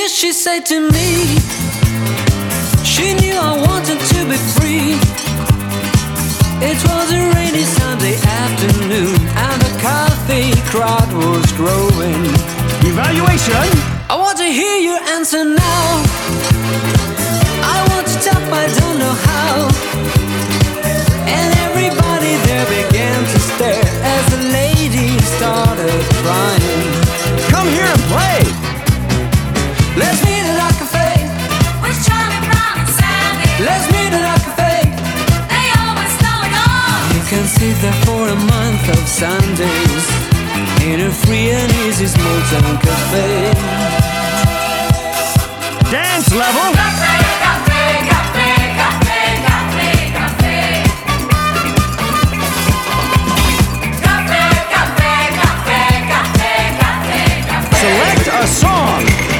years she said to me, she knew I wanted to be free. It was a rainy Sunday afternoon, and the coffee crowd was growing. Evaluation! I want to hear your answer now. I want to talk, but I don't know how. And everybody there began to stare as the lady started crying. Come here and play! Let's meet at a cafe. With Charlie Brown and Sandy. Let's meet at a cafe. They always going on. You can sit there for a month of Sundays in a free and easy small town cafe. Dance level!